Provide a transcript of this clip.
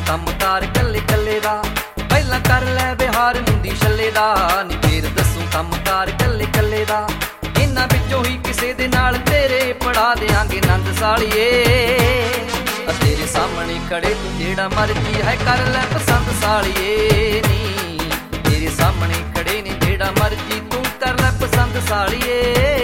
ਕੰਮ ਕਾਰ ਕੱਲੇ ਕੱਲੇ ਦਾ। ਪਹਿਲਾਂ ਕਰ ਲੈ ਵਿਹਾਰ ਮੁੰਦੀ ਛੱਲੇ ਦਾ, ਨੀ ਫੇਰ ਦੱਸੂ ਕੰਮ ਕਾਰ ਕੱਲੇ ਕੱਲੇ ਦਾ। ਇਹਨਾਂ ਵਿੱਚੋਂ ਹੀ ਕਿਸੇ ਦੇ ਨਾਲ ਤੇਰੇ ਪੜਾ ਦਿਆਂਗੇ ਨੰਦ ਸਾਲੀਏ। ਤੇਰੇ ਸਾਹਮਣੇ ਖੜੇ ਤੂੰ ਜਿਹੜਾ ਮਰਜੀ ਹੈ ਕਰ ਲੈ ਪਸੰਦ ਸਾਲੀਏ ਨੀ। ਤੇਰੇ ਸਾਹਮਣੇ ਖੜੇ ਨੇ ਜਿਹੜਾ ਮਰਜੀ ਤੂੰ ਕਰ ਲੈ ਪਸੰਦ ਸਾਲੀਏ।